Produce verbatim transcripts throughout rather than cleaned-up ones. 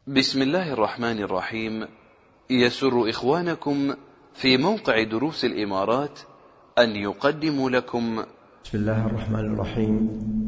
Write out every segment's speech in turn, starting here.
بسم الله الرحمن الرحيم. يسر إخوانكم في موقع دروس الإمارات أن يقدموا لكم بسم الله الرحمن الرحيم.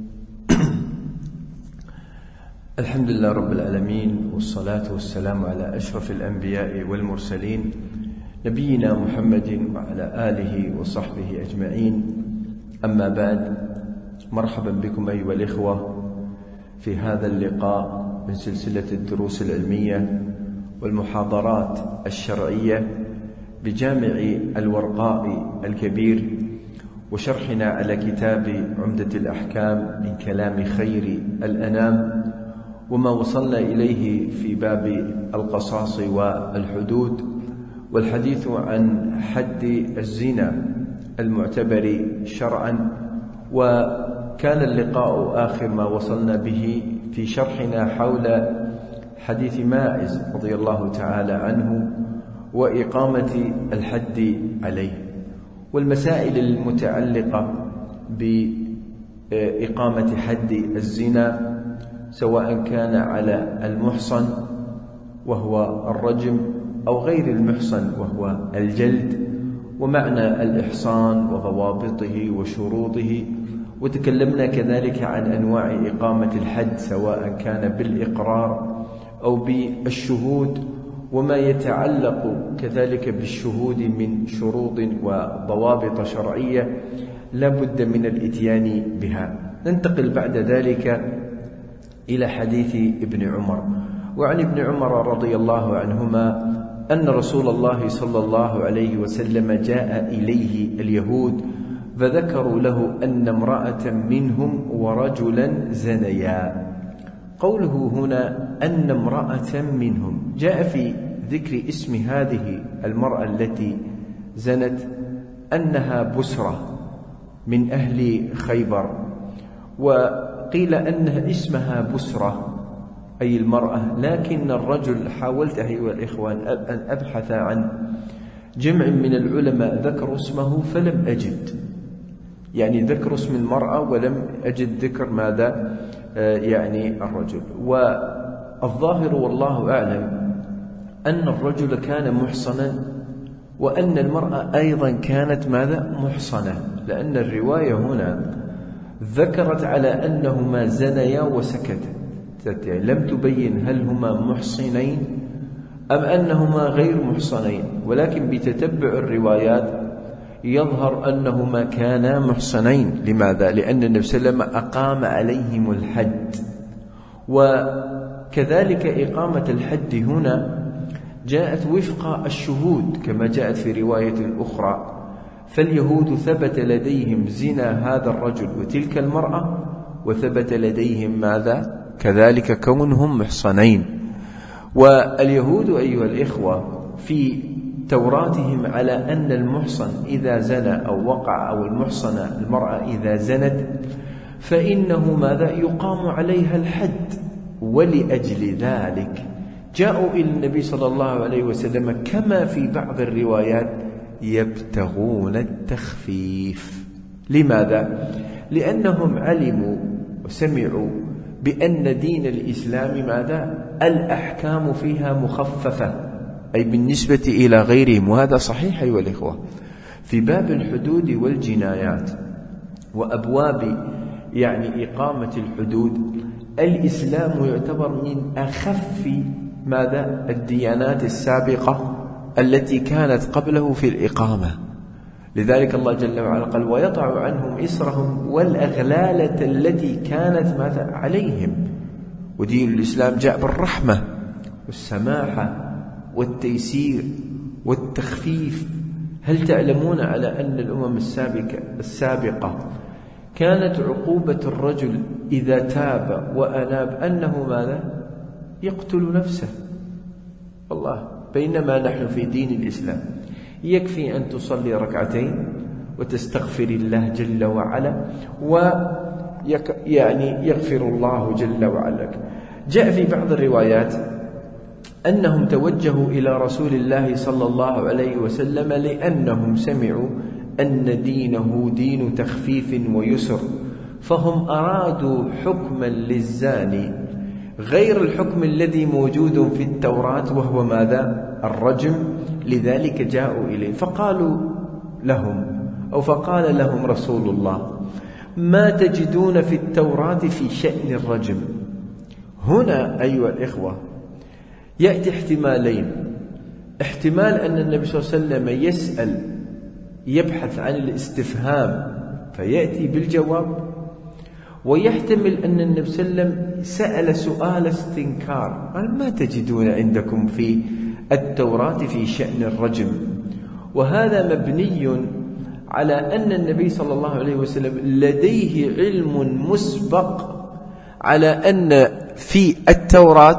الحمد لله رب العالمين، والصلاة والسلام على أشرف الأنبياء والمرسلين نبينا محمد وعلى آله وصحبه أجمعين. أما بعد، مرحبا بكم أيها الإخوة في هذا اللقاء من سلسلة الدروس العلمية والمحاضرات الشرعية بجامع الورقاء الكبير، وشرحنا على كتاب عمدة الأحكام من كلام خير الأنام، وما وصلنا إليه في باب القصاص والحدود، والحديث عن حد الزنا المعتبر شرعا. وكان اللقاء آخر ما وصلنا به في شرحنا حول حديث ماعز رضي الله تعالى عنه وإقامة الحد عليه، والمسائل المتعلقة بإقامة حد الزنا، سواء كان على المحصن وهو الرجم أو غير المحصن وهو الجلد، ومعنى الإحصان وضوابطه وشروطه. وتكلمنا كذلك عن أنواع إقامة الحد، سواء كان بالإقرار أو بالشهود، وما يتعلق كذلك بالشهود من شروط وضوابط شرعية لا بد من الإتيان بها. ننتقل بعد ذلك إلى حديث ابن عمر. وعن ابن عمر رضي الله عنهما أن رسول الله صلى الله عليه وسلم جاء إليه اليهود فذكروا له أن امرأة منهم ورجلا زنيا. قوله هنا أن امرأة منهم، جاء في ذكر اسم هذه المرأة التي زنت أنها بسرة من أهل خيبر، وقيل أنها اسمها بسرة أي المرأة، لكن الرجل حاولت أيها الإخوان أن أبحث عن جمع من العلماء ذكروا اسمه فلم أجد، يعني ذكر اسم المرأة ولم أجد ذكر ماذا يعني الرجل. والظاهر والله أعلم أن الرجل كان محصنا، وأن المرأة أيضا كانت ماذا محصنة، لأن الرواية هنا ذكرت على أنهما زنيا وسكتا، يعني لم تبين هل هما محصنين أم أنهما غير محصنين، ولكن بتتبع الروايات يظهر أنهما كانا محصنين. لماذا؟ لأن النبي صلى الله عليه وسلم أقام عليهم الحد. وكذلك إقامة الحد هنا جاءت وفق الشهود كما جاءت في رواية أخرى، فاليهود ثبت لديهم زنا هذا الرجل وتلك المرأة، وثبت لديهم ماذا؟ كذلك كونهم محصنين. واليهود أيها الإخوة في توراتهم على أن المحصن إذا زنى أو وقع، أو المحصنة المرأة إذا زنت، فإنه ماذا؟ يقام عليها الحد. ولأجل ذلك جاءوا إلى النبي صلى الله عليه وسلم كما في بعض الروايات يبتغون التخفيف. لماذا؟ لأنهم علموا وسمعوا بأن دين الإسلام ماذا؟ الأحكام فيها مخففة، أي بالنسبة إلى غيرهم، وهذا صحيح أيها الإخوة. في باب الحدود والجنايات وأبواب يعني إقامة الحدود، الإسلام يعتبر من أخف ماذا؟ الديانات السابقة التي كانت قبله في الإقامة. لذلك الله جل وعلا قال ويضع عنهم إسرهم والأغلالة التي كانت ماذا؟ عليهم. ودين الإسلام جاء بالرحمة والسماحة والتيسير والتخفيف. هل تعلمون على أن الأمم السابقة, السابقة كانت عقوبة الرجل إذا تاب وأناب أنه ماذا؟ يقتل نفسه؟ والله، بينما نحن في دين الإسلام يكفي أن تصلي ركعتين وتستغفر الله جل وعلا، ويعني يغفر الله جل وعلا. جاء في بعض الروايات أنهم توجهوا إلى رسول الله صلى الله عليه وسلم لأنهم سمعوا أن دينه دين تخفيف ويسر، فهم أرادوا حكما للزاني غير الحكم الذي موجود في التوراة وهو ماذا؟ الرجم. لذلك جاءوا إليه فقالوا لهم أو فقال لهم رسول الله: ما تجدون في التوراة في شأن الرجم؟ هنا أيها الإخوة يأتي احتمالين. احتمال أن النبي صلى الله عليه وسلم يسأل يبحث عن الاستفهام فيأتي بالجواب، ويحتمل أن النبي صلى الله عليه وسلم سأل سؤال استنكار قال: ما تجدون عندكم في التوراة في شأن الرجم؟ وهذا مبني على أن النبي صلى الله عليه وسلم لديه علم مسبق على أن في التوراة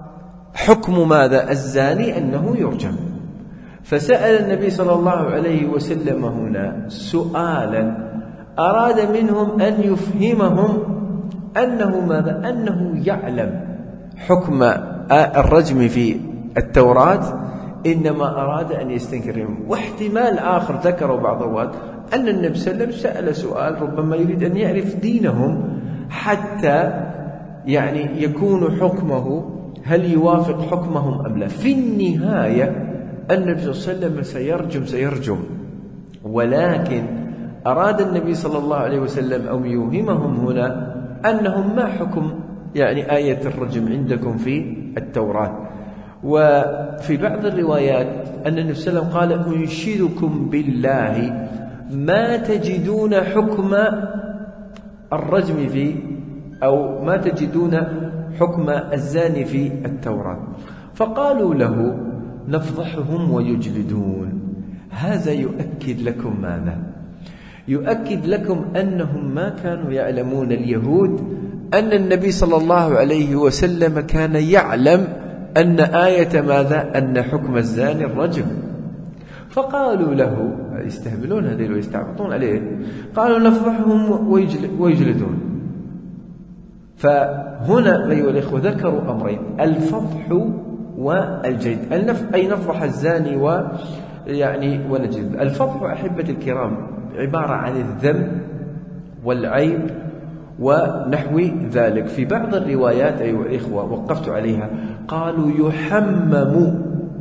حكم ماذا؟ الزاني أنه يرجم. فسأل النبي صلى الله عليه وسلم هنا سؤالا أراد منهم أن يفهمهم أنه ماذا؟ أنه يعلم حكم الرجم في التوراة، إنما أراد أن يستنكرهم. واحتمال آخر ذكروا بعض الرواة أن النبي صلى الله عليه وسلم سأل سؤال ربما يريد أن يعرف دينهم حتى يعني يكون حكمه هل يوافق حكمهم أم لا. في النهاية النبي صلى الله عليه وسلم سيرجم سيرجم ولكن أراد النبي صلى الله عليه وسلم أو يوهمهم هنا أنهم ما حكم يعني آية الرجم عندكم في التوراة. وفي بعض الروايات أن النبي صلى الله عليه وسلم قال: أنشدكم بالله ما تجدون حكم الرجم في أو ما تجدون حكم الزاني في التوراة. فقالوا له: نفضحهم ويجلدون. هذا يؤكد لكم ماذا؟ يؤكد لكم أنهم ما كانوا يعلمون اليهود أن النبي صلى الله عليه وسلم كان يعلم أن آية ماذا؟ أن حكم الزاني الرجم. فقالوا له يستهبلون هذين ويستعبطون عليه، قالوا: نفضحهم ويجلدون. فهنا أيها الإخوة ذكروا أمرين: الفضح والجلد. النف أي نفضح الزاني و يعني ونجلد. الفضح أحبة الكرام عبارة عن الذم والعيب ونحو ذلك. في بعض الروايات أيها الإخوة وقفت عليها قالوا: يحمم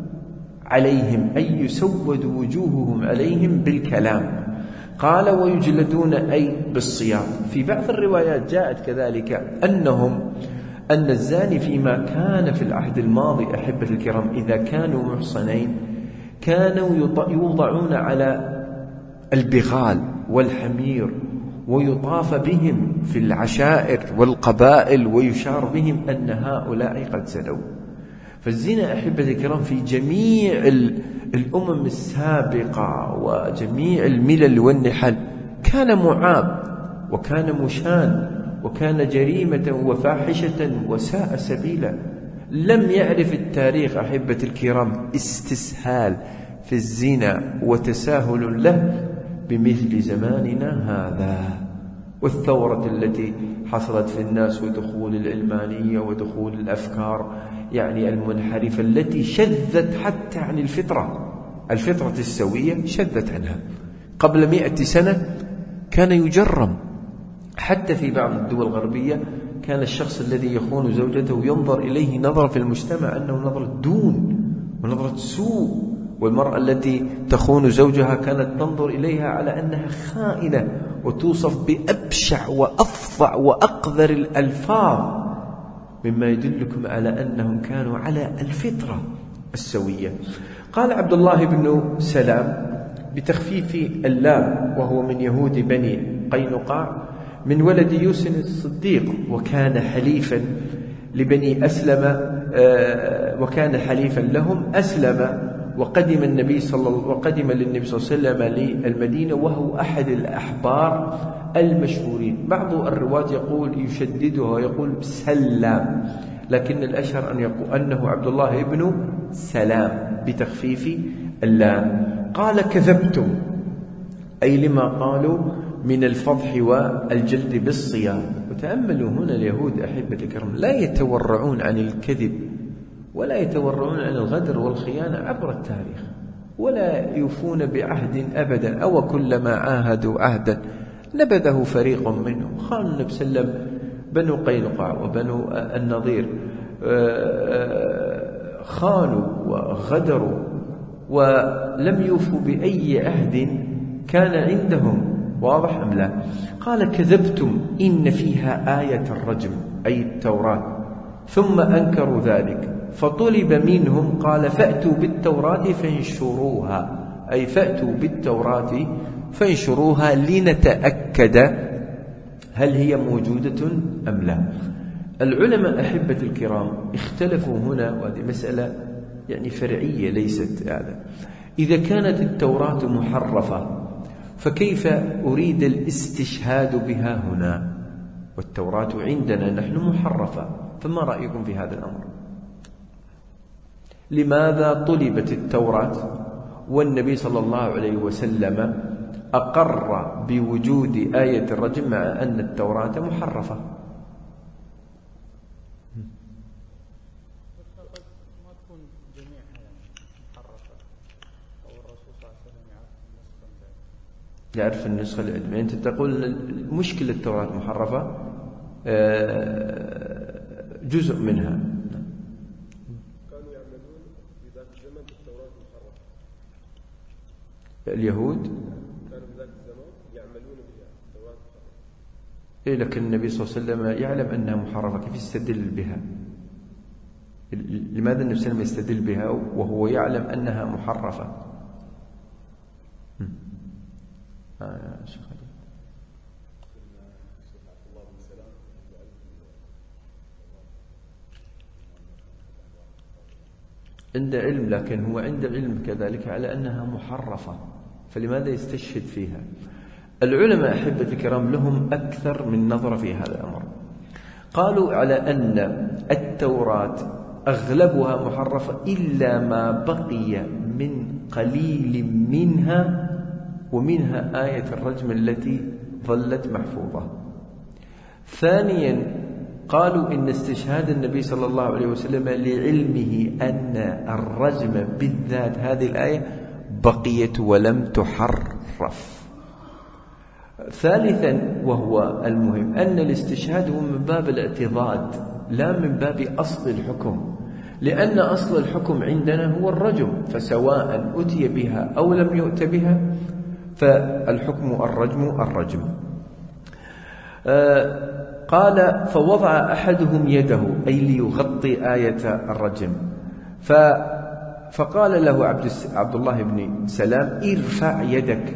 عليهم أي يسود وجوههم عليهم بالكلام. قال: ويجلدون أي بالصيام. في بعض الروايات جاءت كذلك أنهم أن الزاني فيما كان في العهد الماضي أحبة الكرام إذا كانوا محصنين كانوا يوضعون على البغال والحمير ويطاف بهم في العشائر والقبائل ويشار بهم أن هؤلاء قد زنوا. فالزنا أحبة الكرام في جميع الأمم السابقة وجميع الملل والنحل كان معاب وكان مشان وكان جريمة وفاحشة وساء سبيلا. لم يعرف التاريخ أحبة الكرام استسهال في الزنا وتساهل له بمثل زماننا هذا، والثورة التي حصلت في الناس ودخول العلمانية ودخول الأفكار يعني المنحرفة التي شذت حتى عن الفطرة الفطرة السوية، شذت عنها. قبل مئة سنة كان يجرم حتى في بعض الدول الغربية، كان الشخص الذي يخون زوجته ينظر إليه نظرة في المجتمع أنه نظرة دون ونظرة سوء، والمرأة التي تخون زوجها كانت تنظر إليها على أنها خائنة وتوصف بأبشع وأفظع وأقذر الألفاظ، مما يدلكم على أنهم كانوا على الفطرة السوية. قال عبد الله بن سلام بتخفيف اللام وهو من يهود بني قينقاع من ولد يوسف الصديق، وكان حليفا لبني أسلم وكان حليفا لهم. أسلم وقدم النبي صلى وقدم للنبي صلى الله عليه وسلم للمدينة وهو أحد الأحبار المشهورين. بعض الرواة يقول يشددها ويقول سلام، لكن الأشهر أن يقول أنه عبد الله بن سلام بتخفيف اللام. قال: كذبتم، أي لما قالوا من الفضح والجلد بالصيام. وتأملوا هنا اليهود أحبة الكرام لا يتورعون عن الكذب ولا يتورعون عن الغدر والخيانة عبر التاريخ، ولا يوفون بعهد أبدا، أو كلما عاهدوا عهدا نبذه فريق منهم. قال النبي صلى الله عليه وسلم بنو قينقاع وبنو النضير خانوا وغدروا ولم يوفوا بأي عهد كان عندهم، واضح أم لا؟ قال كذبتم إن فيها آية الرجم أي التوراة، ثم أنكروا ذلك فطلب منهم قال فأتوا بالتوراة فانشروها، أي فأتوا بالتوراة فانشروها لنتأكد هل هي موجودة أم لا. العلماء أحبة الكرام اختلفوا هنا، وهذه مسألة يعني فرعية ليست هذا. إذا كانت التوراة محرفة فكيف أريد الاستشهاد بها هنا والتوراة عندنا نحن محرفة؟ فما رأيكم في هذا الأمر؟ لماذا طلبت التوراة والنبي صلى الله عليه وسلم أقر بوجود آية الرجم مع أن التوراة محرفة؟ يعرف النسخة العلمية. أنت تقول مشكلة التوراة محرفة جزء منها. كانوا يعملون في ذاك الزمن بالتوراة محرفة. اليهود كانوا في ذاك الزمن يعملون بها التوراة محرفة. إيه، لكن النبي صلى الله عليه وسلم يعلم أنها محرفة، كيف يستدل بها؟ لماذا النبي صلى الله عليه وسلم يستدل بها وهو يعلم أنها محرفة؟ آه يا شيخ علي. عند علم، لكن هو عند علم كذلك على أنها محرفة، فلماذا يستشهد فيها؟ العلماء أحبة الكرام لهم أكثر من نظرة في هذا الأمر. قالوا على أن التوراة أغلبها محرفة إلا ما بقي من قليل منها، ومنها آية الرجم التي ظلت محفوظة. ثانيا قالوا إن استشهاد النبي صلى الله عليه وسلم لعلمه أن الرجم بالذات هذه الآية بقيت ولم تحرف. ثالثا وهو المهم أن الاستشهاد هو من باب الاعتضاد لا من باب أصل الحكم، لأن أصل الحكم عندنا هو الرجم، فسواء أتي بها أو لم يؤت بها فالحكم الرجم الرجم. آه قال فوضع أحدهم يده أي ليغطي آية الرجم، فقال له عبد, عبد الله بن سلام ارفع يدك،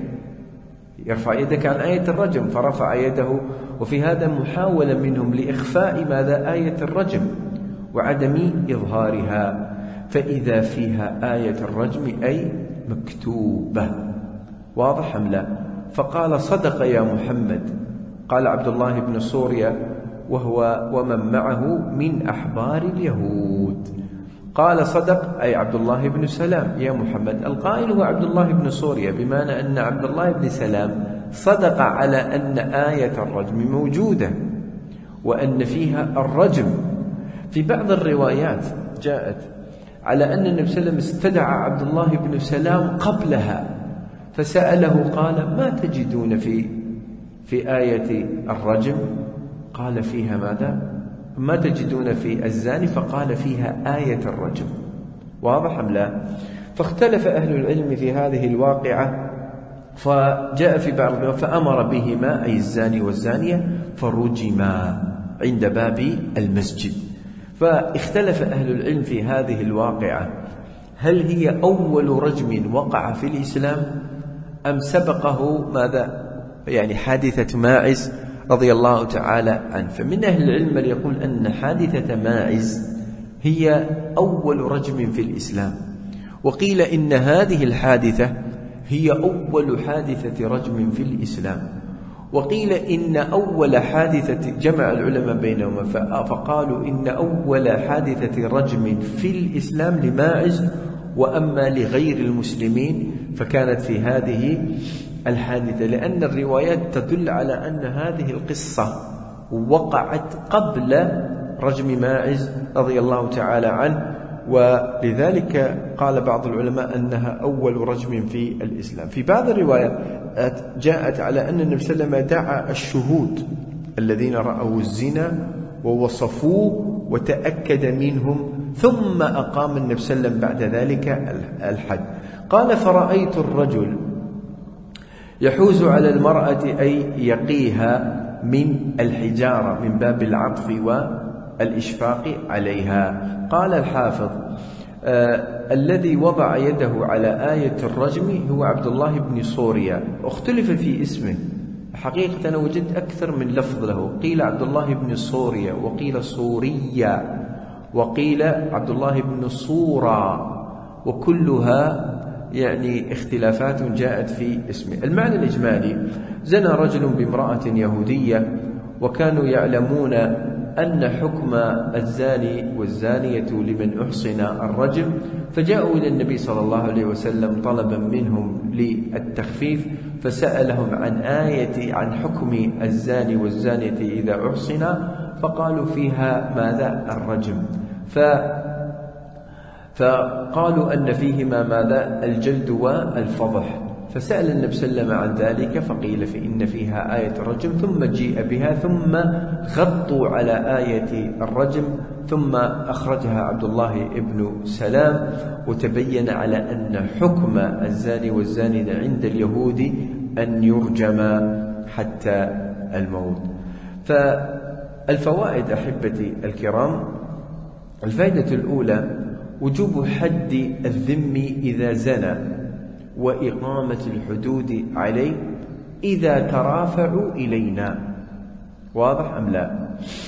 يرفع يدك عن آية الرجم، فرفع يده. وفي هذا محاولة منهم لإخفاء ماذا؟ آية الرجم وعدم إظهارها، فإذا فيها آية الرجم أي مكتوبة، واضح أم لا؟ فقال صدق يا محمد. قال عبد الله بن سوريا وهو ومن معه من أحبار اليهود، قال صدق أي عبد الله بن سلام يا محمد. القائل هو عبد الله بن سوريا، بمعنى أن عبد الله بن سلام صدق على أن آية الرجم موجودة وأن فيها الرجم. في بعض الروايات جاءت على أن النبي صلى الله عليه وسلم استدعى عبد الله بن سلام قبلها فسأله قال ما تجدون في في آية الرجم؟ قال فيها ماذا؟ ما تجدون في الزاني؟ فقال فيها آية الرجم، واضح أم لا؟ فاختلف أهل العلم في هذه الواقعة، فجاء في بعض فأمر بهما أي الزاني والزانية فرجما عند باب المسجد. فاختلف أهل العلم في هذه الواقعة، هل هي أول رجم وقع في الإسلام أم سبقه ماذا؟ يعني حادثة ماعز رضي الله تعالى عنه. فمن أهل العلم من يقول أن حادثة ماعز هي أول رجم في الإسلام، وقيل إن هذه الحادثة هي أول حادثة رجم في الإسلام، وقيل إن أول حادثة جمع العلماء بينهما فقالوا إن أول حادثة رجم في الإسلام لماعز، وأما لغير المسلمين فكانت في هذه الحادثة، لأن الروايات تدل على أن هذه القصة وقعت قبل رجم ماعز رضي الله تعالى عنه، ولذلك قال بعض العلماء أنها أول رجم في الإسلام. في بعض الروايات جاءت على أن النبي صلى الله عليه وسلم دعا الشهود الذين رأوا الزنا ووصفوه وتأكد منهم، ثم أقام النبي صلى الله عليه وسلم بعد ذلك الحد. قال: فرأيت الرجل يحوز على المرأة أي يقيها من الحجارة من باب العطف والإشفاق عليها. قال الحافظ: آه الذي وضع يده على آية الرجم هو عبد الله بن صوريا، اختلف في اسمه. حقيقة أنا وجدت أكثر من لفظ له، قيل عبد الله بن صوريا، وقيل صوريا، وقيل عبد الله بن صورا، وكلها يعني اختلافات جاءت في اسمه. المعنى الإجمالي: زنى رجل بامرأة يهودية، وكانوا يعلمون أن حكم الزاني والزانية لمن أحصن الرجم، فجاءوا إلى النبي صلى الله عليه وسلم طلبا منهم للتخفيف، فسألهم عن آية عن حكم الزاني والزانية إذا أحصنا، فقالوا فيها ماذا؟ الرجم. ف فقالوا أن فيهما ماذا؟ الجلد والفضح. فسأل النبي صلى الله عليه وسلم عن ذلك، فقيل فإن فيها آية الرجم، ثم جيء بها، ثم غطوا على آية الرجم، ثم أخرجها عبد الله بن سلام، وتبين على أن حكم الزاني والزانية عند اليهود أن يرجم حتى الموت. فالفوائد أحبتي الكرام: الفائدة الأولى: وجوب حد الذم إذا زنى، وإقامة الحدود عليه إذا ترافعوا إلينا. واضح أم لا؟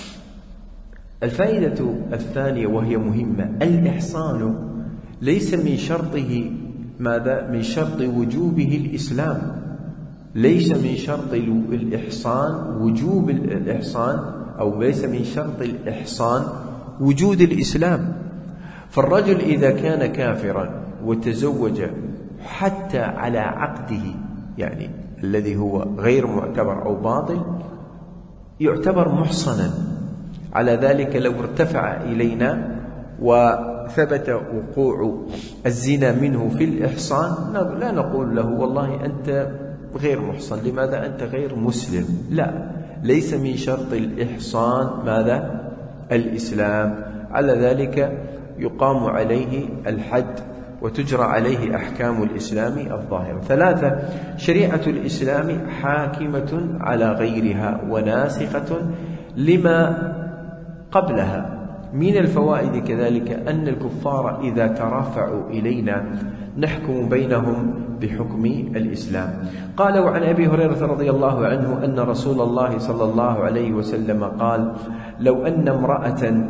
الفائدة الثانية وهي مهمة: الإحصان ليس من شرطه ماذا؟ من شرط وجوبه الإسلام. ليس من شرط الإحصان وجوب الإحصان، أو ليس من شرط الإحصان وجود الإسلام. فالرجل إذا كان كافرا وتزوج حتى على عقده، يعني الذي هو غير معتبر أو باطل، يعتبر محصنا. على ذلك لو ارتفع إلينا وثبت وقوع الزنا منه في الإحصان، لا نقول له والله أنت غير محصن، لماذا؟ أنت غير مسلم. لا، ليس من شرط الإحصان ماذا؟ الإسلام. على ذلك يقام عليه الحد وتجرى عليه أحكام الإسلام الظاهرة. ثلاثة: شريعة الإسلام حاكمة على غيرها وناسخة لما قبلها. من الفوائد كذلك أن الكفار إذا ترافعوا إلينا نحكم بينهم بحكم الإسلام. قال: وعن أبي هريرة رضي الله عنه أن رسول الله صلى الله عليه وسلم قال: لو أن امرأة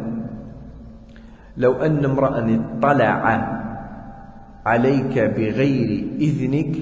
لو أن امرأ اطلع عليك بغير إذنك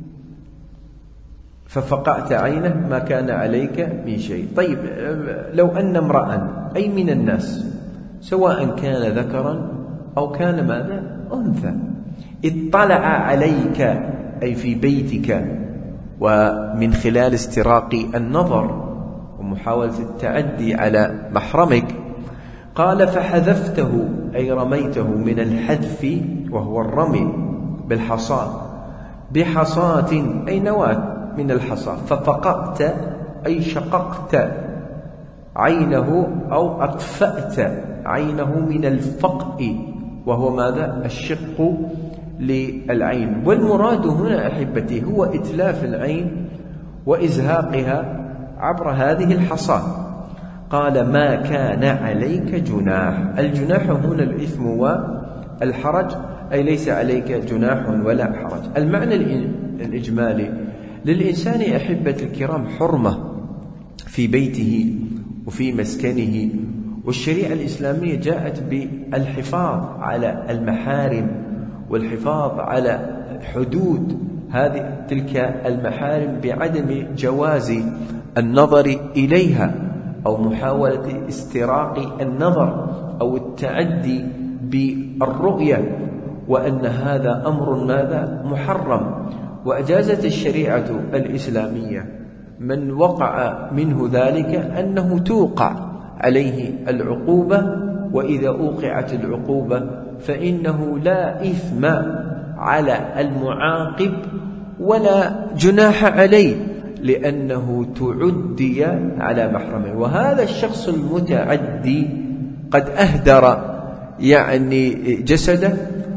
ففقعت عينه ما كان عليك من شيء. طيب، لو أن امرأ أي من الناس، سواء كان ذكرا أو كان ماذا؟ أنثى، اطلع عليك أي في بيتك، ومن خلال استراق النظر ومحاولة التعدي على محرمك، قال: فحذفته أي رميته من الحذف وهو الرمي بالحصاة، بحصاة أي نواة من الحصاة، ففققت أي شققت عينه أو أطفأت عينه من الفقء، وهو ماذا؟ الشق للعين. والمراد هنا أحبتي هو إتلاف العين وإزهاقها عبر هذه الحصاة. قال: ما كان عليك جناح. الجناح هنا الإثم والحرج، أي ليس عليك جناح ولا حرج. المعنى الإجمالي: للإنسان أحبة الكرام حرمة في بيته وفي مسكنه، والشريعة الإسلامية جاءت بالحفاظ على المحارم والحفاظ على حدود هذه تلك المحارم بعدم جواز النظر إليها أو محاولة استراق النظر أو التعدي بالرؤية، وأن هذا أمر ماذا؟ محرم. وأجازت الشريعة الإسلامية من وقع منه ذلك أنه توقع عليه العقوبة، وإذا أوقعت العقوبة فإنه لا إثم على المعاقب ولا جناح عليه، لأنه تعدي على محرمه، وهذا الشخص المتعدي قد أهدر يعني جسده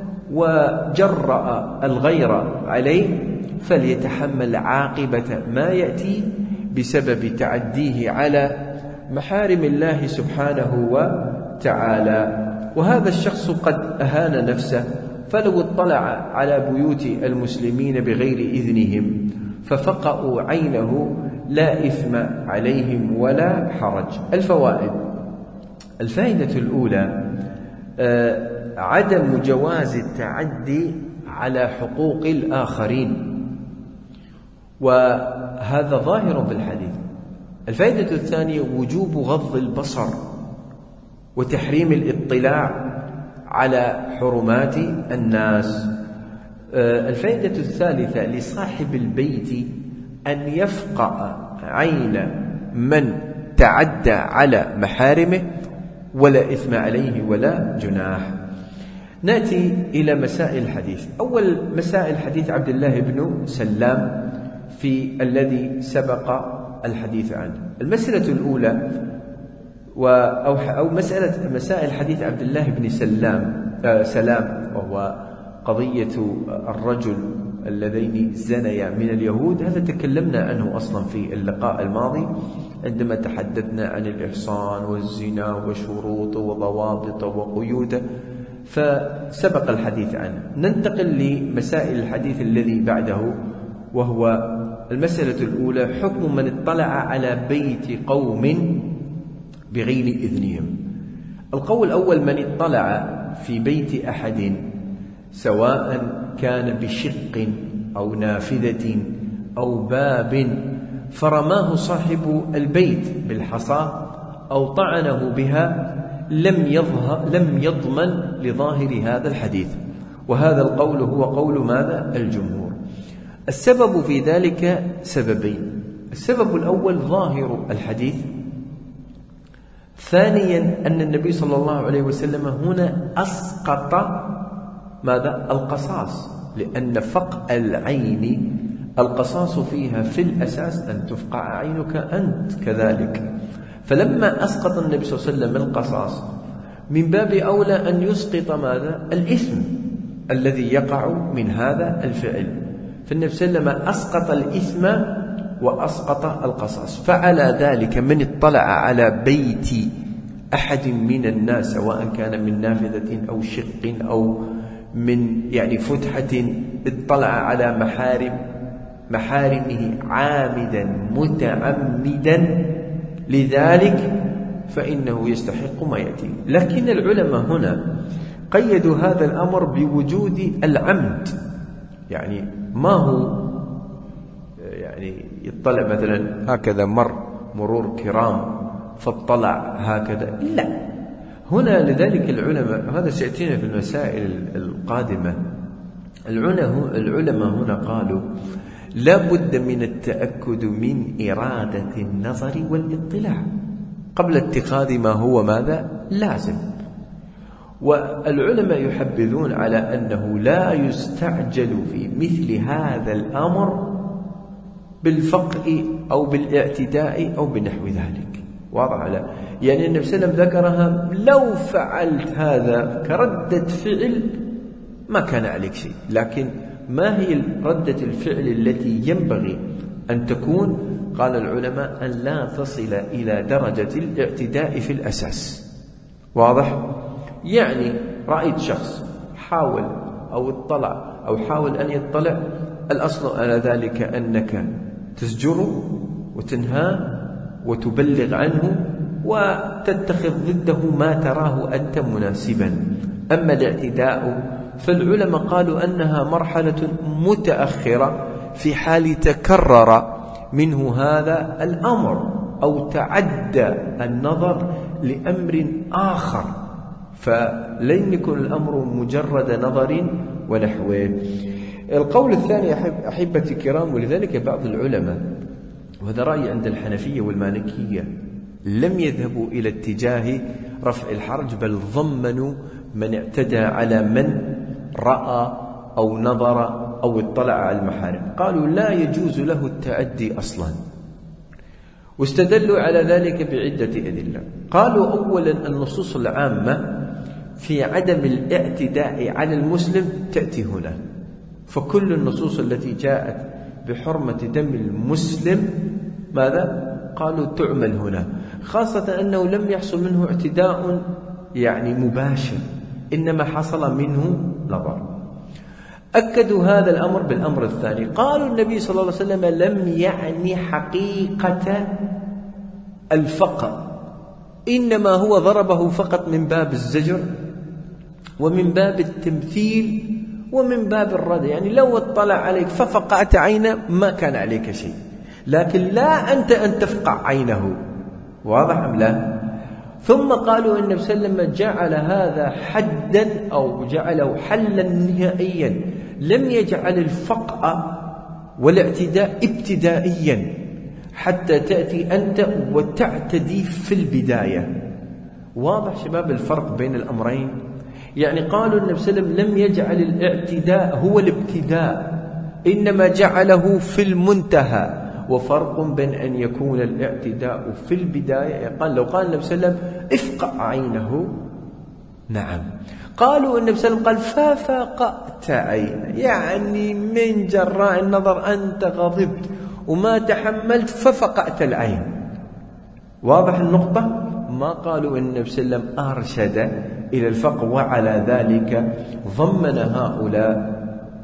وجرأ الغير عليه، فليتحمل عاقبة ما يأتي بسبب تعديه على محارم الله سبحانه وتعالى. وهذا الشخص قد أهان نفسه، فلو اطلع على بيوت المسلمين بغير إذنهم ففقأوا عينه لا إثم عليهم ولا حرج. الفوائد: الفائدة الأولى عدم جواز التعدي على حقوق الآخرين، وهذا ظاهر في الحديث. الفائدة الثانية وجوب غض البصر وتحريم الاطلاع على حرمات الناس. الفائدة الثالثة لصاحب البيت أن يفقأ عين من تعدى على محارمه ولا إثم عليه ولا جناح. نأتي إلى مسائل الحديث. أول مسائل حديث عبد الله بن سلام في الذي سبق الحديث عنه. المسألة الأولى أو أو مسألة مسائل حديث عبد الله بن سلام آه سلام وهو قضية الرجل اللذين زنيا من اليهود. هذا تكلمنا عنه أصلا في اللقاء الماضي عندما تحدثنا عن الإحصان والزنا وشروط وضوابط وقيود، فسبق الحديث عنه. ننتقل لمسائل الحديث الذي بعده، وهو المسألة الأولى حكم من اطلع على بيت قوم بغير إذنهم. القول الأول: من اطلع في بيت أحد سواء كان بشق أو نافذة أو باب فرماه صاحب البيت بالحصى أو طعنه بها لم يظهر لم يضمن لظاهر هذا الحديث، وهذا القول هو قول ماذا؟ الجمهور. السبب في ذلك سببين: السبب الأول ظاهر الحديث، ثانيا أن النبي صلى الله عليه وسلم هنا أسقط ماذا؟ القصاص، لأن فقع العين القصاص فيها في الأساس أن تفقع عينك أنت كذلك، فلما أسقط النبي صلى الله عليه وسلم القصاص من باب أولى أن يسقط ماذا؟ الإثم الذي يقع من هذا الفعل. فالنبي صلى الله عليه وسلم أسقط الإثم وأسقط القصاص. فعلى ذلك من اطلع على بيت أحد من الناس سواء كان من نافذة أو شق أو من يعني فتحة اطلع على محارم محارمه عامدا متعمدا لذلك فإنه يستحق ما يأتي. لكن العلماء هنا قيدوا هذا الأمر بوجود العمد، يعني ما هو يعني يطلع مثلا هكذا مر مرور كرام فاطلع هكذا، لا، هنا لذلك العلماء، هذا سيأتينا في المسائل القادمة، العلماء هنا قالوا لا بد من التأكد من إرادة النظر والاطلاع قبل اتخاذ ما هو ماذا؟ لازم. والعلماء يحبذون على أنه لا يستعجل في مثل هذا الأمر بالفقء أو بالاعتداء أو بنحو ذلك. واضح على يعني النبي صلى الله عليه وسلم ذكرها لو فعلت هذا كردة فعل ما كان عليك شيء، لكن ما هي ردة الفعل التي ينبغي أن تكون؟ قال العلماء أن لا تصل إلى درجة الاعتداء في الأساس. واضح؟ يعني رأيت شخص حاول أو اطلع أو حاول أن يطلع، الأصل على ذلك أنك تزجره وتنهاه وتبلغ عنه وتتخذ ضده ما تراه أنت مناسبا. أما الاعتداء فالعلماء قالوا أنها مرحلة متأخرة في حال تكرر منه هذا الأمر أو تعدى النظر لأمر آخر، فلن يكون الأمر مجرد نظر ونحوه. القول الثاني أحبتي الكرام، ولذلك بعض العلماء، وهذا رأي عند الحنفية والمالكية، لم يذهبوا إلى اتجاه رفع الحرج، بل ضمنوا من اعتدى على من رأى أو نظر أو اطلع على المحارم. قالوا لا يجوز له التعدي أصلا، واستدلوا على ذلك بعدة أدلة. قالوا أولا النصوص العامة في عدم الاعتداء على المسلم تأتي هنا، فكل النصوص التي جاءت بحرمة دم المسلم ماذا؟ قالوا تعمل هنا، خاصة أنه لم يحصل منه اعتداء يعني مباشر، إنما حصل منه نظر. أكدوا هذا الأمر بالأمر الثاني، قالوا النبي صلى الله عليه وسلم لم يعني حقيقة الفقر، إنما هو ضربه فقط من باب الزجر ومن باب التمثيل ومن باب الرد، يعني لو اطلع عليك ففقعت عينه ما كان عليك شيء، لكن لا أنت أن تفقع عينه. واضح أم لا؟ ثم قالوا النبي صلى الله عليه وسلم جعل هذا حدا أو جعله حلا نهائيا، لم يجعل الفقع والاعتداء ابتدائيا حتى تأتي أنت وتعتدي في البداية. واضح شباب الفرق بين الأمرين؟ يعني قالوا النبي صلى الله عليه وسلم لم يجعل الاعتداء هو الابتداء، إنما جعله في المنتهى، وفرق بين أن يكون الاعتداء في البداية. قال لو قال النبي صلى الله عليه وسلم افقع عينه، نعم. قالوا النبي صلى الله عليه وسلم قال ففقأت عينه، يعني من جراء النظر أنت غضبت وما تحملت ففقأت العين. واضح النقطة؟ ما قالوا إن النبي صلى الله عليه وسلم أرشد إلى الفقر، وعلى ذلك ضمن هؤلاء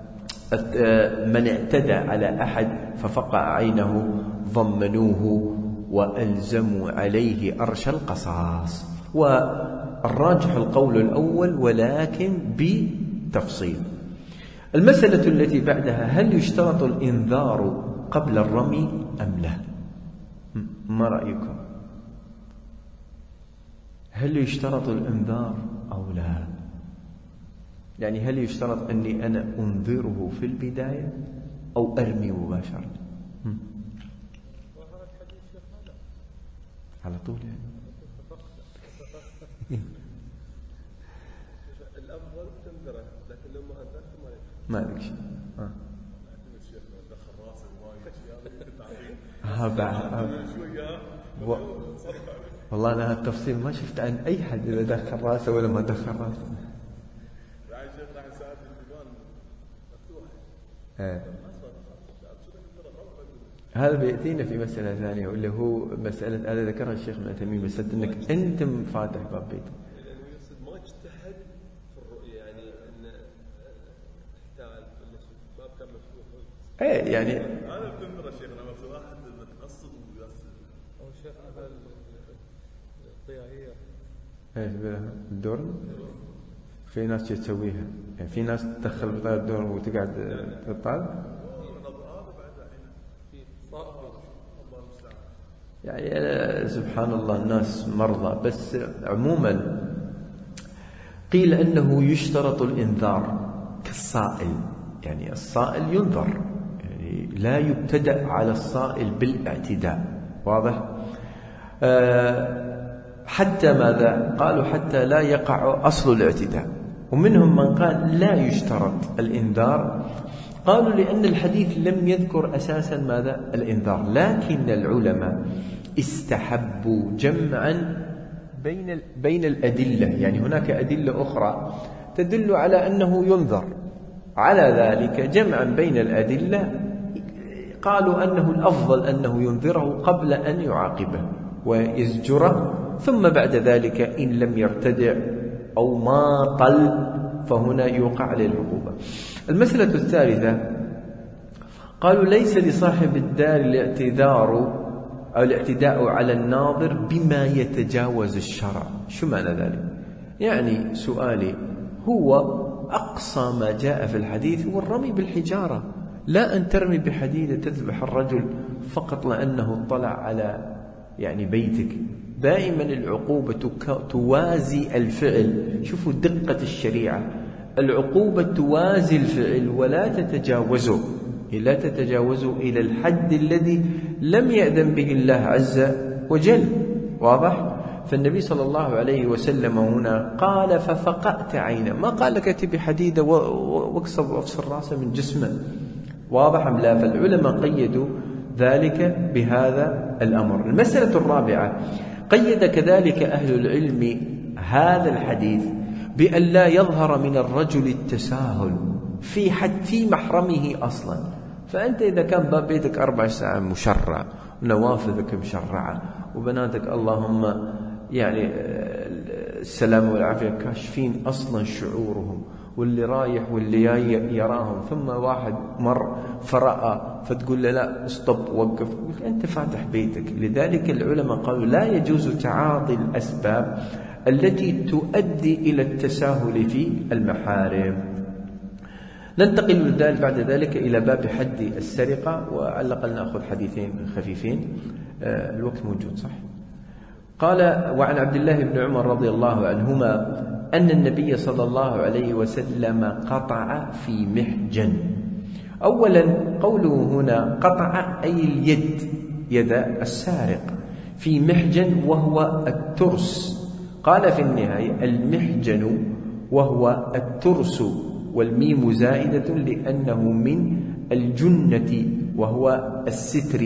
من اعتدى على أحد ففقع عينه ضمنوه وألزموا عليه أرش القصاص. والراجح القول الأول ولكن بتفصيل. المسألة التي بعدها، هل يشترط الإنذار قبل الرمي أم لا؟ ما رأيكم؟ هل يشترط الإنذار أو لا؟ يعني هل يشترط أني أنا أنذره في البداية أو أرمي مباشرة؟ على طول يعني الأفضل تنذره، لكن لو ما أنذرت ما ما لك شيء. ها بعد والله أنا هالتفصيل ما شفت عن أي حد إذا دخل راسه ولا ما دخل راسه. هذا بيأتينا في مسألة ثانية، واللي هو مسألة هذا ذكرها الشيخ ابن تيمية، مسألة أنك أنت فاتح باب بيتك. ما اجتهد في الرؤية، يعني أن باب كان مفتوح. إيه يعني أنا بتنظر الشيخ أنا بس واحد متقصد ويصل أو الشيخ هذا الطيارية. إيش الدور؟ في ناس تسويها، يعني في ناس تدخل بطاقة الدور وتقعد تطال. يعني سبحان الله الناس مرضى. بس عموما قيل أنه يشترط الإنذار كالصائل، يعني الصائل ينذر، يعني لا يبتدأ على الصائل بالاعتداء. واضح؟ أه حتى ماذا؟ قالوا حتى لا يقع أصل الاعتداء. ومنهم من قال لا يشترط الإنذار، قالوا لأن الحديث لم يذكر أساسا ماذا؟ الإنذار، لكن العلماء استحبوا جمعا بين بين الأدلة، يعني هناك أدلة أخرى تدل على أنه ينذر، على ذلك جمعا بين الأدلة قالوا أنه الأفضل أنه ينذره قبل أن يعاقبه ويزجره، ثم بعد ذلك إن لم يرتدع أو ما طل فهنا يوقع عليه العقوبة. المسألة الثالثة قالوا ليس لصاحب الدار الاعتذار أو الاعتداء على الناظر بما يتجاوز الشرع. شو معنى ذلك؟ يعني سؤالي هو أقصى ما جاء في الحديث هو الرمي بالحجارة، لا أن ترمي بحديدة تذبح الرجل فقط لأنه اطلع على يعني بيتك. دائما العقوبة توازي الفعل. شوفوا دقة الشريعة، العقوبة توازي الفعل ولا تتجاوزه، لا تتجاوزه إلى الحد الذي لم يأذن به الله عز وجل. واضح؟ فالنبي صلى الله عليه وسلم هنا قال ففقأت عينه، ما قال لك ائت بحديدة واكسر وافصل راسه من جسمه. واضح أم لا؟ فالعلماء قيدوا ذلك بهذا الأمر. المسألة الرابعة، قيد كذلك أهل العلم هذا الحديث بأن لا يظهر من الرجل التساهل في حد في محرمه أصلا. فأنت إذا كان باب بيتك أربع ساعة مشرع ونوافذك مشرعة وبناتك اللهم يعني السلام والعافية كاشفين أصلا شعورهم، واللي رايح واللي جاي يراهم، ثم واحد مر فرأى فتقول له لا استوب وقف، أنت فاتح بيتك. لذلك العلماء قالوا لا يجوز تعاطي الأسباب التي تؤدي إلى التساهل في المحارم. ننتقل بعد ذلك إلى باب حد السرقة، وعلى الأقل نأخذ حديثين خفيفين، الوقت موجود صح. قال وعن عبد الله بن عمر رضي الله عنهما أن النبي صلى الله عليه وسلم قطع في محجن. أولا قوله هنا قطع أي اليد، يد السارق، في محجن وهو الترس. قال في النهاية المحجن وهو الترس، والميم زائدة لأنه من الجنة وهو الستر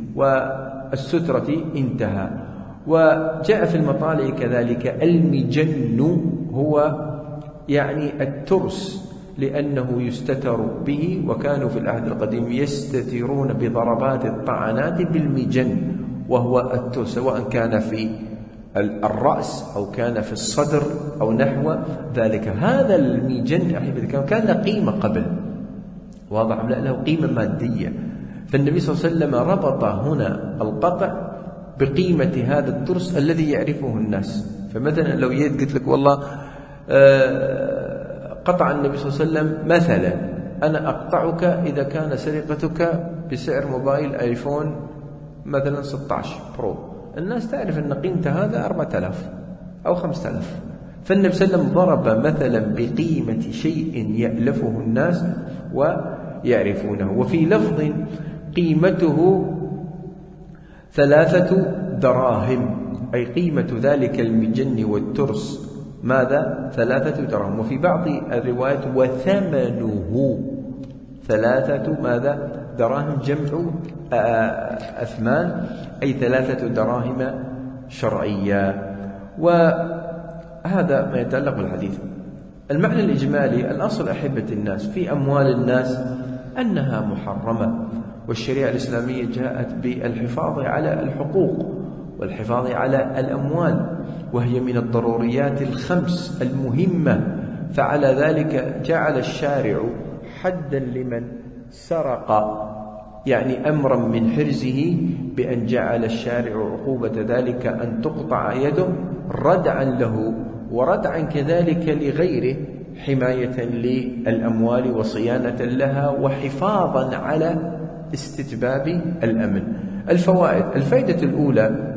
والسترة انتهى. وجاء في المطالع كذلك المجن هو يعني الترس لأنه يستتر به، وكانوا في العهد القديم يستترون بضربات الطعنات بالمجن وهو الترس، سواء كان في الرأس أو كان في الصدر أو نحو ذلك. هذا المجن أحبتي كان له قيمة قبل، واضح لا له قيمة مادية. فالنبي صلى الله عليه وسلم ربط هنا القطع بقيمة هذا الترس الذي يعرفه الناس. فمثلا لو يد قلت لك والله قطع النبي صلى الله عليه وسلم مثلا أنا أقطعك إذا كان سرقتك بسعر موبايل آيفون مثلا ستة عشر برو، الناس تعرف أن قيمته هذا أربعة آلاف أو خمسة آلاف. فالنبي صلى الله عليه وسلم ضرب مثلا بقيمة شيء يألفه الناس ويعرفونه. وفي لفظ قيمته ثلاثة دراهم، أي قيمة ذلك المجن والترس ماذا؟ ثلاثة دراهم. وفي بعض الروايات وثمنه ثلاثة ماذا؟ دراهم، جمع أثمان، أي ثلاثة دراهم شرعية. وهذا ما يتعلق بالحديث. المعنى الإجمالي، الأصل أحبة الناس في أموال الناس أنها محرمة، والشريعة الإسلامية جاءت بالحفاظ على الحقوق والحفاظ على الأموال، وهي من الضروريات الخمس المهمة. فعلى ذلك جعل الشارع حدا لمن سرق، يعني أمرا من حرزه، بأن جعل الشارع عقوبة ذلك أن تقطع يده ردعا له وردعا كذلك لغيره، حماية للأموال وصيانة لها وحفاظا على استتباب الأمن. الفوائد: الفائدة الأولى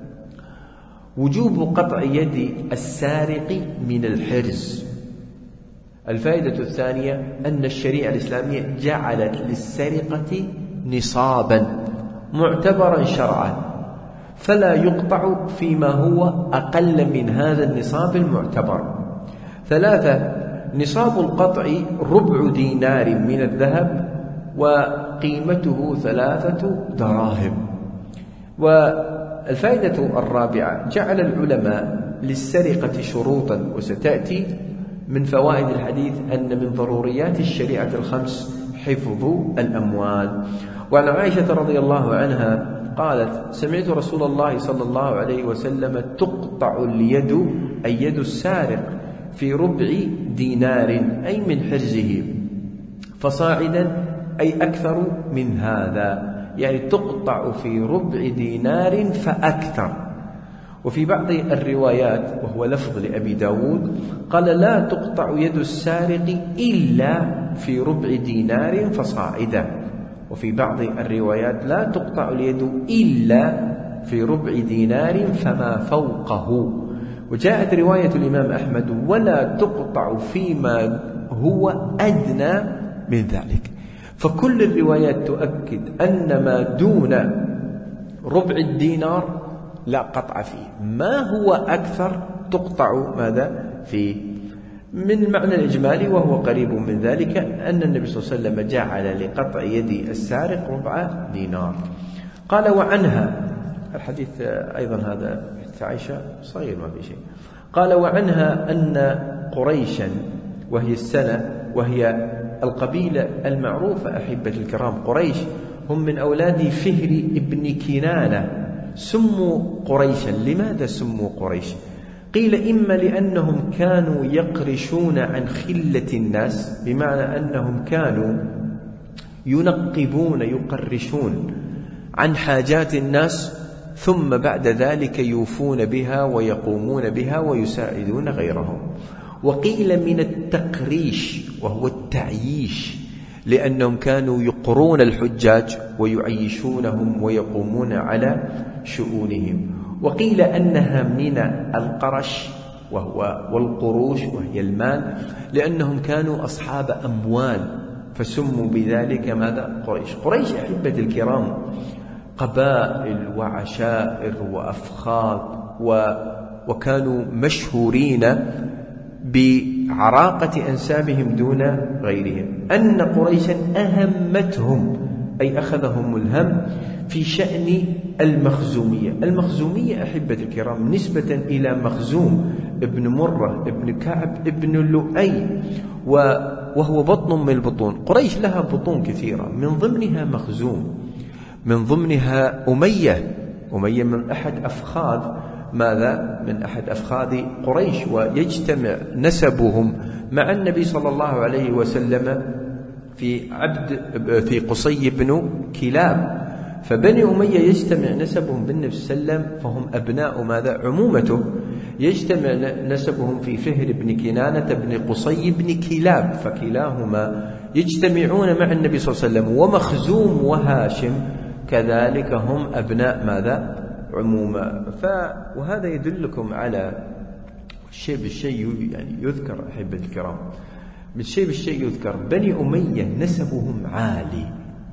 وجوب قطع يد السارق من الحرز. الفائدة الثانية أن الشريعة الإسلامية جعلت للسرقة نصابا معتبرا شرعا، فلا يقطع فيما هو أقل من هذا النصاب المعتبر. ثلاثة، نصاب القطع ربع دينار من الذهب وقيمته ثلاثة دراهم. والفائدة الرابعة، جعل العلماء للسرقة شروطا، وستأتي من فوائد الحديث أن من ضروريات الشريعة الخمس حفظ الأموال. وعن عائشة رضي الله عنها قالت: سمعت رسول الله صلى الله عليه وسلم تقطع اليد، أي يد السارق، في ربع دينار، أي من حرزه، فصاعدا أي أكثر من هذا، يعني تقطع في ربع دينار فأكثر. وفي بعض الروايات وهو لفظ لأبي داود قال: لا تقطع يد السارق إلا في ربع دينار فصاعدا. وفي بعض الروايات: لا تقطع اليد إلا في ربع دينار فما فوقه. وجاءت رواية الإمام أحمد: ولا تقطع فيما هو أدنى من ذلك. فكل الروايات تؤكد أن ما دون ربع الدينار لا قطع فيه. ما هو أكثر تقطع ماذا فيه؟ من معنى الإجمالي وهو قريب من ذلك أن النبي صلى الله عليه وسلم جعل لقطع يد السارق ربع دينار. قال وعنها، الحديث أيضا هذا عائشة صغير ما في شيء. قال وعنها أن قريشا وهي السنة وهي القبيلة المعروفة أحبة الكرام، قريش هم من أولاد فهر ابن كنانة، سموا قريشا. لماذا سموا قريش؟ قيل إما لأنهم كانوا يقرشون عن خلة الناس، بمعنى أنهم كانوا ينقبون يقرشون عن حاجات الناس ثم بعد ذلك يوفون بها ويقومون بها ويساعدون غيرهم. وقيل من التقريش وهو التعييش، لأنهم كانوا يقرون الحجاج ويعيشونهم ويقومون على شؤونهم. وقيل أنها من القرش وهو والقروش وهي المال، لأنهم كانوا أصحاب أموال فسموا بذلك ماذا؟ قريش. قريش أحبة الكرام قبائل وعشائر وأفخاذ و... وكانوا مشهورين بعراقة أنسابهم دون غيرهم. أن قريشا أهمتهم أي أخذهم الهم في شأن المخزومية. المخزومية أحبة الكرام نسبة إلى مخزوم ابن مرة ابن كعب ابن لؤي، وهو بطن من البطون. قريش لها بطون كثيرة، من ضمنها مخزوم، من ضمنها أمية. أمية من أحد أفخاذ ماذا؟ من أحد أفخاذ قريش، ويجتمع نسبهم مع النبي صلى الله عليه وسلم في عبد في قصي بن كلاب. فبني أمية يجتمع نسبهم بالنبي صلى الله عليه وسلم، فهم أبناء ماذا؟ عمومته. يجتمع نسبهم في فهر بن كنانة بن قصي بن كلاب، فكلاهما يجتمعون مع النبي صلى الله عليه وسلم. ومخزوم وهاشم كذلك هم أبناء ماذا؟ عموما. ف... وهذا يدلكم على الشيء بالشيء يعني يذكر أحبة الكرام، بالشيء بالشيء يذكر. بني أمية نسبهم عالي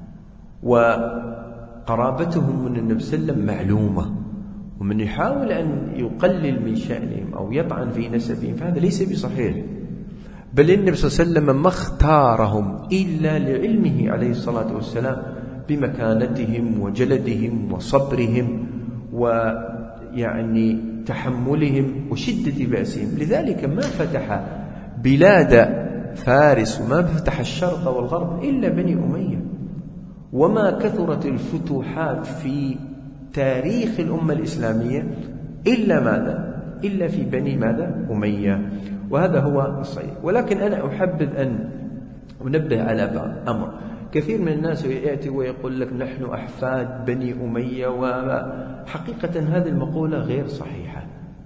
وقرابتهم من النبي صلى الله عليه وسلم معلومة، ومن يحاول أن يقلل من شأنهم أو يطعن في نسبهم فهذا ليس بصحيح. بل النبي صلى الله عليه وسلم ما اختارهم إلا لعلمه عليه الصلاة والسلام بمكانتهم وجلدهم وصبرهم ويعني تحملهم وشدة بأسهم. لذلك ما فتح بلاد فارس وما فتح الشرق والغرب إلا بني أمية. وما كثرت الفتوحات في تاريخ الأمة الإسلامية إلا ماذا؟ إلا في بني ماذا؟ أمية. وهذا هو الصحيح. ولكن أنا أحبذ أن أنبه على أمر. كثير من الناس يأتي ويقول لك نحن أحفاد بني أمية، وحقيقة هذه المقولة غير صحيحة.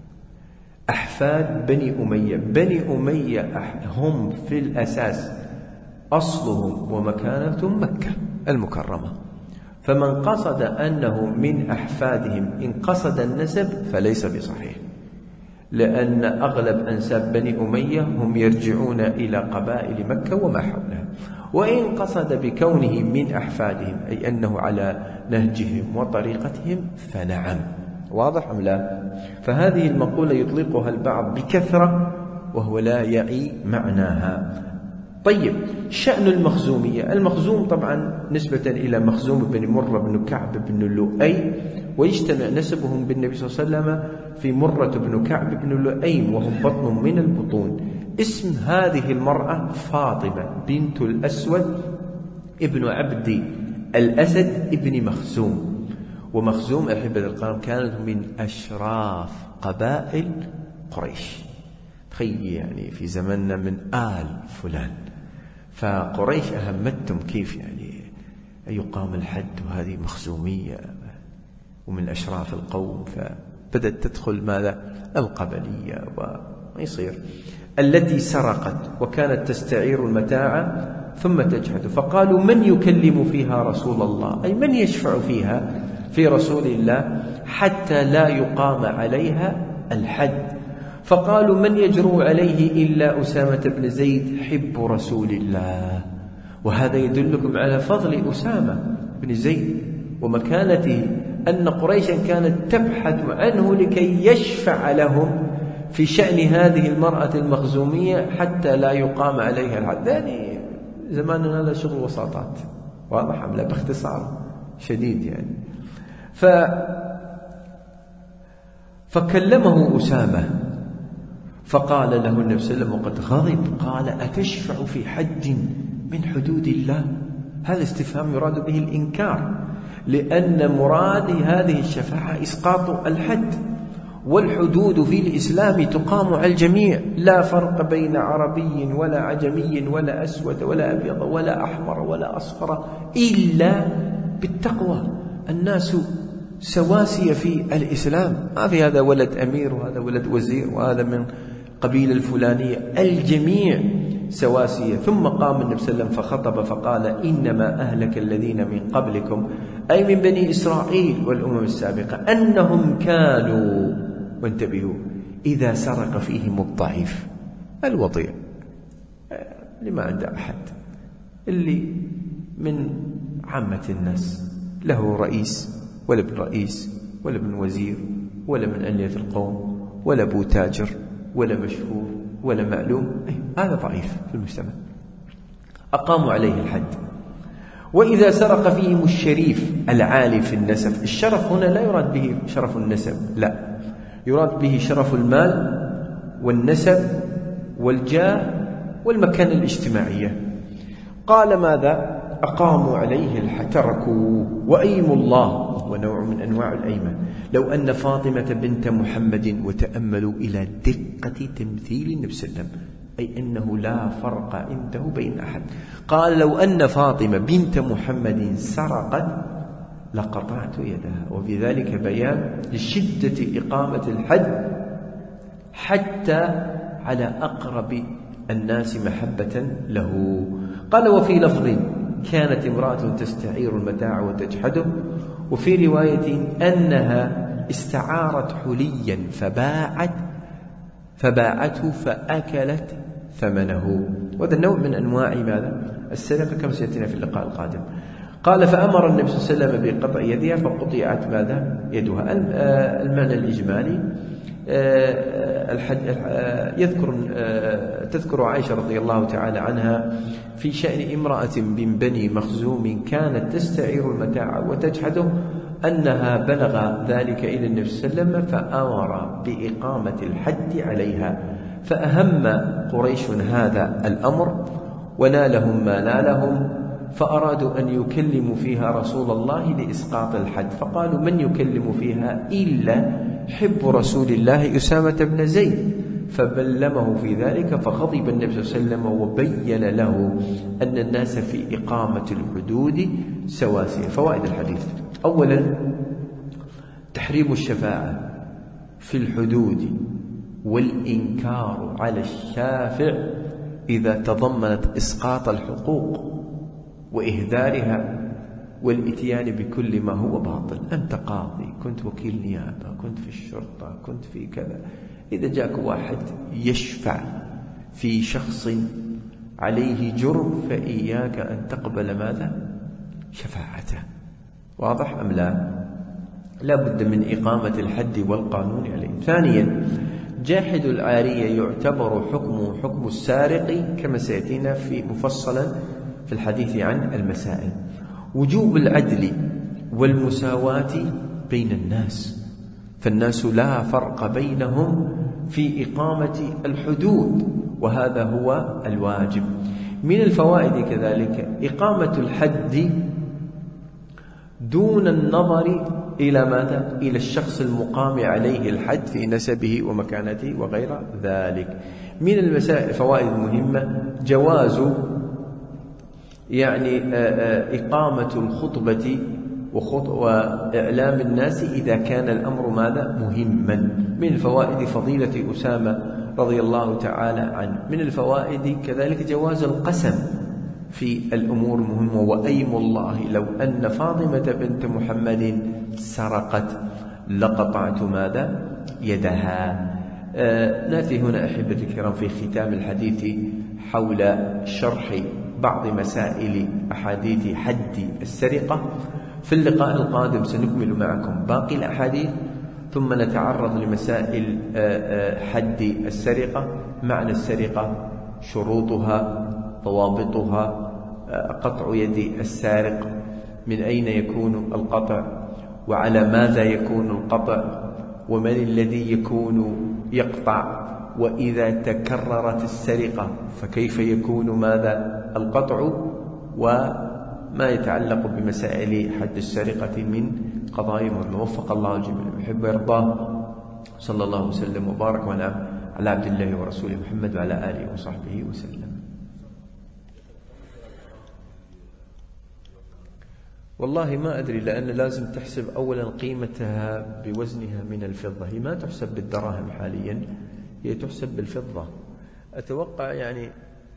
أحفاد بني أمية، بني أمية هم في الأساس أصلهم ومكانتهم مكة المكرمة، فمن قصد أنه من أحفادهم إن قصد النسب فليس بصحيح، لأن أغلب أنساب بني أمية هم يرجعون إلى قبائل مكة وما حولها. وإن قصد بكونه من أحفادهم أي أنه على نهجهم وطريقتهم فنعم. واضح أم لا؟ فهذه المقولة يطلقها البعض بكثرة وهو لا يعي معناها. طيب، شأن المخزومية. المخزوم طبعا نسبة إلى مخزوم بن مرة بن كعب بن لؤي، ويجتمع نسبهم بالنبي صلى الله عليه وسلم في مرة بن كعب بن لؤيم، وهم بطن من البطون. اسم هذه المرأة فاطمة بنت الأسود ابن عبد الأسد ابن مخزوم. ومخزوم أحبة القرآن كانت من أشراف قبائل قريش. تخيل يعني في زمننا من آل فلان، فقريش أهمتهم كيف يعني يقام الحد، وهذه مخزومية ومن أشراف القوم، فبدأت تدخل ماذا؟ القبلية ويصير التي سرقت وكانت تستعير المتاع ثم تجحد. فقالوا من يكلم فيها رسول الله، أي من يشفع فيها في رسول الله حتى لا يقام عليها الحد. فقالوا من يجرؤ عليه إلا أسامة بن زيد حب رسول الله. وهذا يدلكم على فضل أسامة بن زيد ومكانته أن قريشا كانت تبحث عنه لكي يشفع لهم في شأن هذه المرأة المخزومية حتى لا يقام عليها الحد. يعني زماننا هذا شغل وساطات، واضح أم لا؟ باختصار شديد يعني. ف فكلمه أسامة فقال له النبي صلى الله عليه وسلم وقد غضب، قال: أتشفع في حد من حدود الله؟ هذا استفهام يراد به الإنكار، لأن مراد هذه الشفاعة إسقاط الحد، والحدود في الإسلام تقام على الجميع، لا فرق بين عربي ولا عجمي ولا أسود ولا أبيض ولا أحمر ولا أصفر إلا بالتقوى. الناس سواسية في الإسلام، ما في هذا ولد أمير وهذا ولد وزير وهذا من قبيلة الفلانية، الجميع سواسية. ثم قام النبي صلى الله عليه وسلم فخطب فقال: إنما أهلك الذين من قبلكم، أي من بني إسرائيل والأمم السابقة، أنهم كانوا، وانتبهوا، إذا سرق فيهم الضعيف الوضيع اللي ما عنده أحد، اللي من عامة الناس، له رئيس ولا ابن رئيس ولا ابن وزير ولا من أنية القوم ولا أبو تاجر ولا مشهور ولا معلوم، هذا ضعيف في المجتمع، أقاموا عليه الحد. وإذا سرق فيهم الشريف العالي في النسب، الشرف هنا لا يراد به شرف النسب، لا، يراد به شرف المال والنسب والجاه والمكانة الاجتماعية. قال ماذا؟ أقاموا عليه الحد، تركوا وأيموا الله، ونوع من أنواع الأيمان. لو أن فاطمة بنت محمد، وتأملوا إلى دقة تمثيل النبي صلى الله عليه وسلم، أي أنه لا فرق عنده بين أحد. قال: لو أن فاطمة بنت محمد سرقت لقطعت يدها. وفي ذلك بيان لشدة إقامة الحد حتى على أقرب الناس محبة له. قال: وفي لفظ: كانت امرأة تستعير المتاع وتجحده. وفي رواية أنها استعارت حليا فباعت فباعته فأكلت ثمنه. وهذا النوع من أنواع ماذا؟ السرقة، كما سيأتينا في اللقاء القادم. قال: فأمر النبي صلى الله عليه وسلم بقطع يدها فقطعت ماذا؟ يدها. المعنى الإجمالي يذكر تذكر عائشة رضي الله تعالى عنها في شأن امرأة من بني مخزوم كانت تستعير المتاع وتجحده، أنها بلغ ذلك إلى النبي صلى الله عليه وسلم فأمر بإقامة الحد عليها. فأهم قريش هذا الأمر ونالهم ما نالهم، فأرادوا أن يكلموا فيها رسول الله لإسقاط الحد، فقالوا: من يكلم فيها إلا حب رسول الله أسامة بن زيد. فبلمه في ذلك، فغضب النبي صلى الله عليه وسلم وبين له أن الناس في إقامة الحدود سواسية. فوائد الحديث: أولا، تحريم الشفاعة في الحدود والإنكار على الشافع إذا تضمنت إسقاط الحقوق وإهدارها والإتيان بكل ما هو باطل. أنت قاضي، كنت وكيل نيابة، كنت في الشرطة، كنت في كذا، إذا جاك واحد يشفع في شخص عليه جرم فإياك أن تقبل ماذا؟ شفاعته. واضح أم لا؟ لا بد من إقامة الحد والقانون عليه. ثانيا، جاحد العارية يعتبر حكمه حكم السارق، كما سيأتينا في مفصلا في الحديث عن المسائل. وجوب العدل والمساواة بين الناس، فالناس لا فرق بينهم في إقامة الحدود، وهذا هو الواجب. من الفوائد كذلك إقامة الحد دون النظر إلى ماذا؟ إلى الشخص المقام عليه الحد في نسبه ومكانته وغير ذلك. من المسائل الفوائد المهمة جواز يعني إقامة الخطبة وإعلام الناس إذا كان الأمر ماذا؟ مهما. من الفوائد فضيلة أسامة رضي الله تعالى عنه. من الفوائد كذلك جواز القسم في الأمور المهمة، وأيم الله لو أن فاطمة بنت محمد سرقت لقطعت ماذا؟ يدها. آه نأتي هنا أحبتي الكرام في ختام الحديث حول شرح بعض مسائل أحاديث حد السرقة، في اللقاء القادم سنكمل معكم باقي الأحاديث، ثم نتعرض لمسائل حد السرقة، معنى السرقة، شروطها، ضوابطها، قطع يد السارق، من أين يكون القطع، وعلى ماذا يكون القطع، ومن الذي يكون يقطع، وإذا تكررت السرقة فكيف يكون ماذا القطع، وما يتعلق بمسائل حد السرقة من قضايا مهمة. وفق الله الجميع ويحب ويرضاه. صلى الله وسلم وبارك ونعم على عبد الله ورسوله محمد وعلى آله وصحبه وسلم. والله ما أدري، لأن لازم تحسب أولا قيمتها بوزنها من الفضة. هي ما تحسب بالدراهم حاليا، هي تحسب بالفضة. أتوقع يعني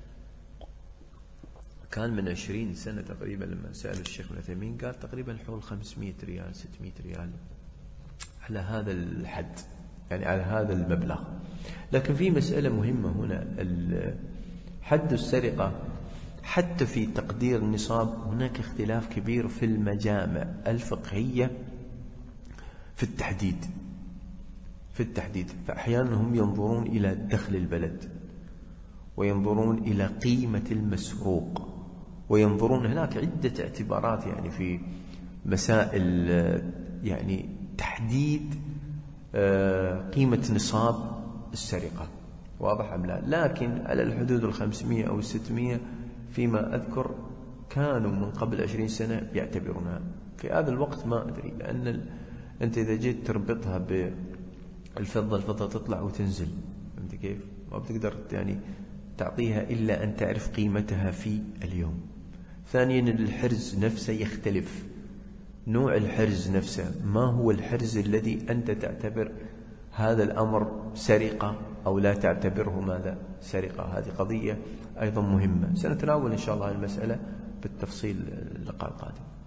كان من عشرين سنة تقريبا لما سأل الشيخ ابن عثيمين قال تقريبا حول خمسمائة ريال ستمائة ريال على هذا الحد، يعني على هذا المبلغ. لكن في مسألة مهمة هنا، حد السرقة حتى في تقدير النصاب هناك اختلاف كبير في المجامع الفقهية في التحديد في التحديد فأحيانا هم ينظرون إلى دخل البلد، وينظرون إلى قيمة المسروق، وينظرون هناك عدة اعتبارات يعني في مسائل يعني تحديد قيمة نصاب السرقة. واضح أم لا؟ لكن على الحدود الخمسمائة أو الستمائة فيما أذكر كانوا من قبل عشرين سنة يعتبرونها. في هذا الوقت ما أدري، لأن ال... أنت إذا جيت تربطها بالفضة، الفضة تطلع وتنزل، فهمت كيف؟ ما بتقدر يعني تعطيها إلا أن تعرف قيمتها في اليوم. ثانيا الحرز نفسه يختلف، نوع الحرز نفسه، ما هو الحرز الذي أنت تعتبر هذا الأمر سرقة أو لا تعتبره ماذا سرقة. هذه قضية أيضا مهمة، سنتناول إن شاء الله المسألة بالتفصيل اللقاء القادم.